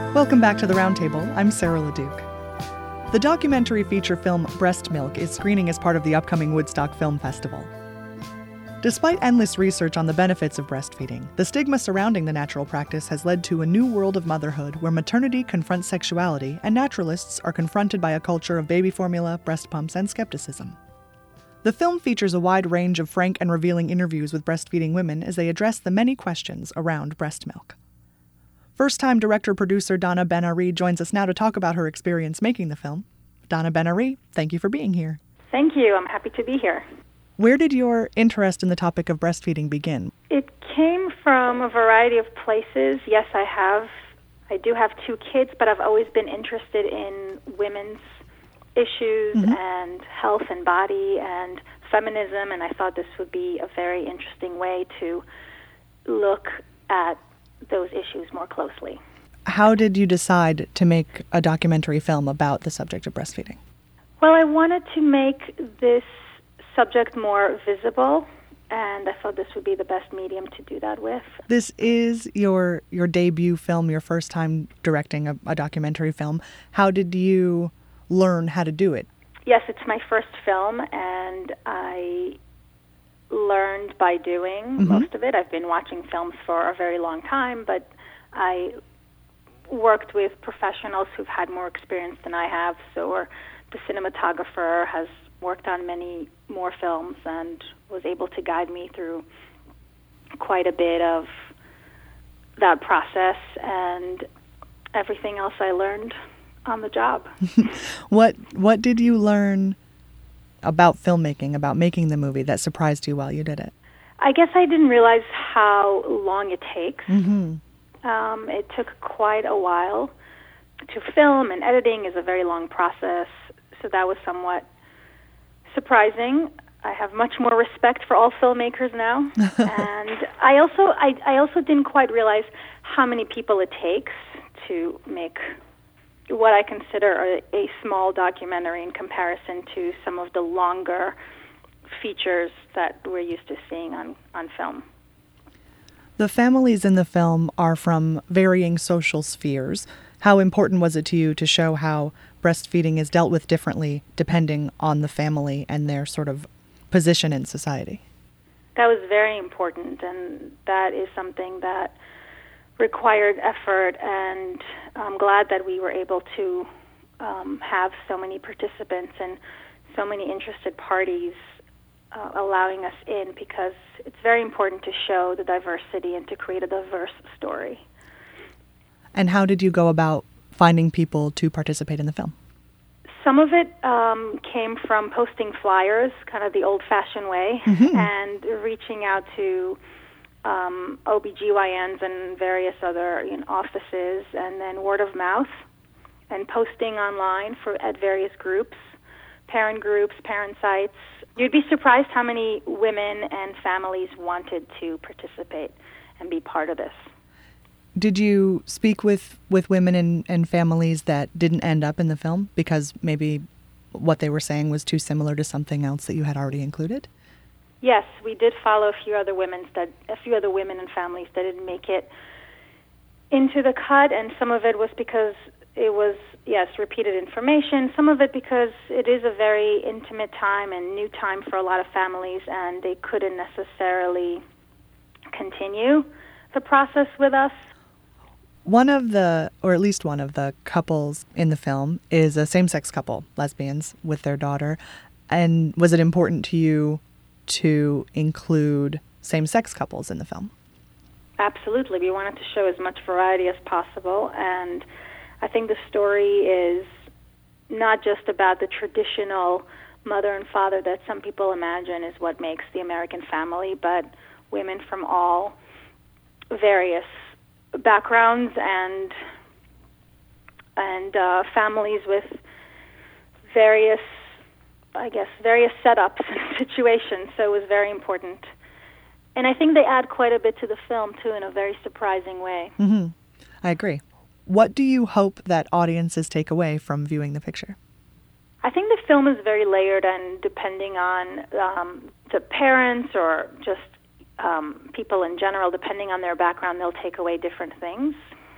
Welcome back to the Roundtable. I'm Sarah LeDuc. The documentary feature film Breast Milk is screening as part of the upcoming Woodstock Film Festival. Despite endless research on the benefits of breastfeeding, the stigma surrounding the natural practice has led to a new world of motherhood where maternity confronts sexuality and naturalists are confronted by a culture of baby formula, breast pumps, and skepticism. The film features a wide range of frank and revealing interviews with breastfeeding women as they address the many questions around breast milk. First-time director-producer Donna Ben-Ari joins us now to talk about her experience making the film. Donna Ben-Ari, thank you for being here. Thank you. I'm happy to be here. Where did your interest in the topic of breastfeeding begin? It came from a variety of places. Yes, I do have 2 kids, but I've always been interested in women's issues and health and body and feminism, and I thought this would be a very interesting way to look at those issues more closely. How did you decide to make a documentary film about the subject of breastfeeding? Well, I wanted to make this subject more visible, and I thought this would be the best medium to do that with. This is your debut film, your first time directing a documentary film. How did you learn how to do it? Yes, it's my first film, and I learned by doing most of it. I've been watching films for a very long time, but I worked with professionals who've had more experience than I have, so the cinematographer has worked on many more films and was able to guide me through quite a bit of that process and everything else I learned on the job. What did you learn about filmmaking, about making the movie, that surprised you while you did it? I guess I didn't realize how long it takes. It took quite a while to film, and editing is a very long process, so that was somewhat surprising. I have much more respect for all filmmakers now, and I also didn't quite realize how many people it takes to make what I consider a small documentary in comparison to some of the longer features that we're used to seeing on film. The families in the film are from varying social spheres. How important was it to you to show how breastfeeding is dealt with differently depending on the family and their sort of position in society? That was very important, and that is something that required effort, and I'm glad that we were able to have so many participants and so many interested parties allowing us in, because it's very important to show the diversity and to create a diverse story. And how did you go about finding people to participate in the film? Some of it came from posting flyers, kind of the old-fashioned way, and reaching out to OBGYNs and various other offices, and then word of mouth, and posting online at various groups, parent sites. You'd be surprised how many women and families wanted to participate and be part of this. Did you speak with women and families that didn't end up in the film because maybe what they were saying was too similar to something else that you had already included? Yes, we did follow a few other women and families that didn't make it into the cut, and some of it was because it was, repeated information. Some of it because it is a very intimate time and new time for a lot of families, and they couldn't necessarily continue the process with us. Or at least one of the couples in the film is a same-sex couple, lesbians, with their daughter. And was it important to you to include same-sex couples in the film? Absolutely. We wanted to show as much variety as possible, and I think the story is not just about the traditional mother and father that some people imagine is what makes the American family, but women from all various backgrounds and families with various setups and situations. So it was very important. And I think they add quite a bit to the film, too, in a very surprising way. I agree. What do you hope that audiences take away from viewing the picture? I think the film is very layered, and depending on the parents or just people in general, depending on their background, they'll take away different things. I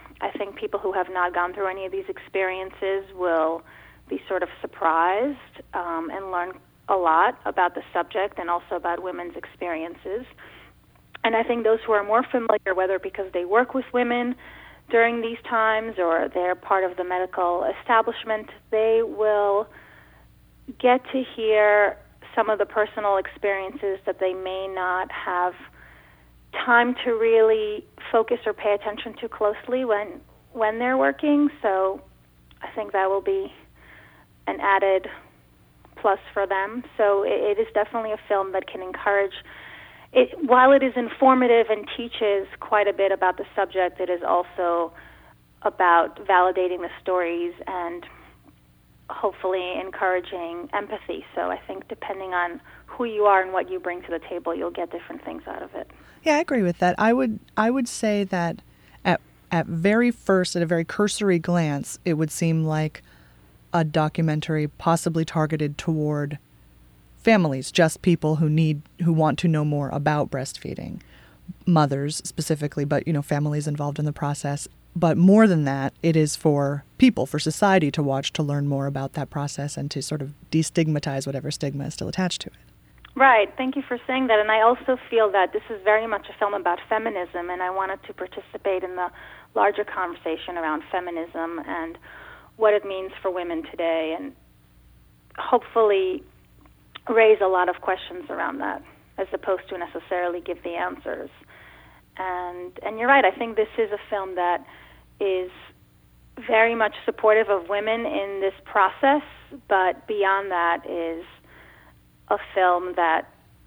think people who have not gone through any of these experiences will be sort of surprised and learn a lot about the subject and also about women's experiences. And I think those who are more familiar, whether because they work with women during these times or they're part of the medical establishment, they will get to hear some of the personal experiences that they may not have time to really focus or pay attention to closely when they're working. So I think that will be an added plus for them. So it is definitely a film that can encourage. While it is informative and teaches quite a bit about the subject, it is also about validating the stories and hopefully encouraging empathy. So I think depending on who you are and what you bring to the table, you'll get different things out of it. Yeah, I agree with that. I would say that at very first, at a very cursory glance, it would seem like a documentary possibly targeted toward families, just people who want to know more about breastfeeding, mothers specifically, but families involved in the process. But more than that, it is for people, for society to watch, to learn more about that process and to sort of destigmatize whatever stigma is still attached to it. Right. Thank you for saying that. And I also feel that this is very much a film about feminism, and I wanted to participate in the larger conversation around feminism and what it means for women today, and hopefully raise a lot of questions around that as opposed to necessarily give the answers. And you're right, I think this is a film that is very much supportive of women in this process, but beyond that is a film that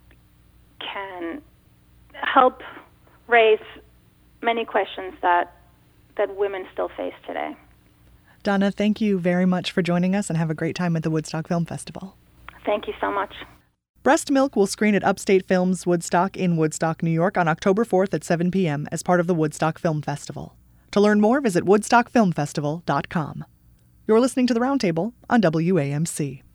can help raise many questions that women still face today. Donna, thank you very much for joining us, and have a great time at the Woodstock Film Festival. Thank you so much. Breast Milk will screen at Upstate Films Woodstock in Woodstock, New York on October 4th at 7 p.m. as part of the Woodstock Film Festival. To learn more, visit woodstockfilmfestival.com. You're listening to The Roundtable on WAMC.